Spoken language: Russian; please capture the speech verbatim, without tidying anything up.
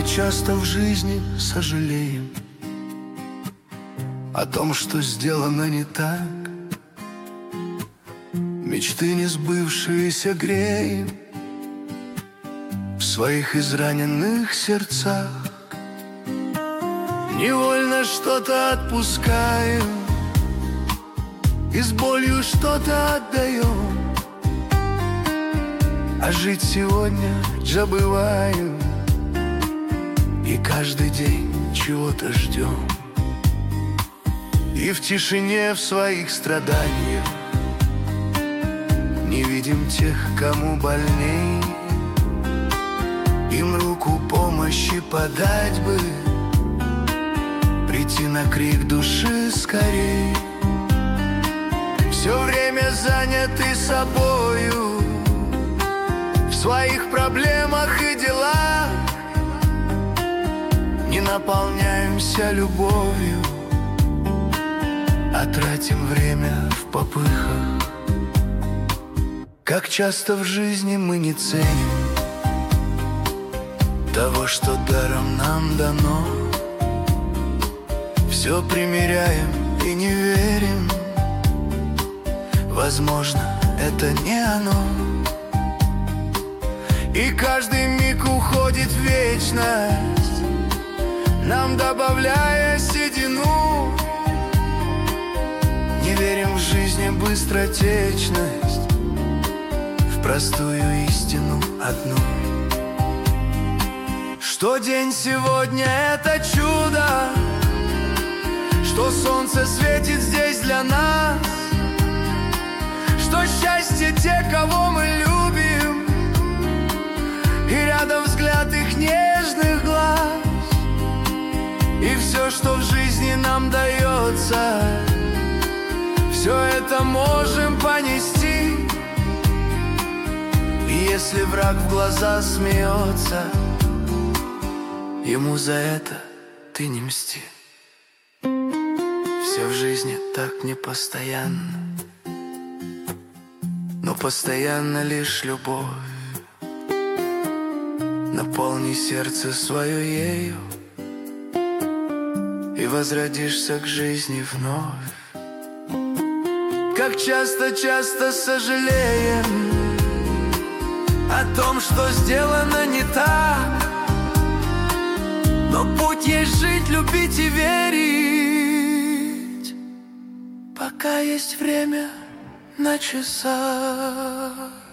часто в жизни сожалеем о том, что сделано не так. Мечты не сбывшиеся греем в своих израненных сердцах. Невольно что-то отпускаем и с болью что-то отдаем, а жить сегодня забываем и каждый день чего-то ждем. И в тишине в своих страданиях не видим тех, кому больней. Им руку помощи подать бы, прийти на крик души скорей. Все время заняты собою, в своих проблемах и делах, не наполняемся любовью, а тратим время в попыхах. Как часто в жизни мы не ценим того, что даром нам дано. Все примеряем и не верим, возможно, это не оно. И каждый миг уходит в вечность, нам добавляя седину. Не верим в жизни быстротечность, в простую истину одну, что день сегодня — это чудо, что солнце светит здесь для нас, что счастье те, кого мы любим, и рядом взгляд их нежных глаз. И все, что в жизни нам дается, все это можем понести. И если враг в глаза смеется, ему за это ты не мсти. Все в жизни так непостоянно, но постоянно лишь любовь. Наполни сердце свое ею, и возродишься к жизни вновь. Как часто-часто сожалеем о том, что сделано не так, но путь есть жить, любить и верить, пока есть время на часах.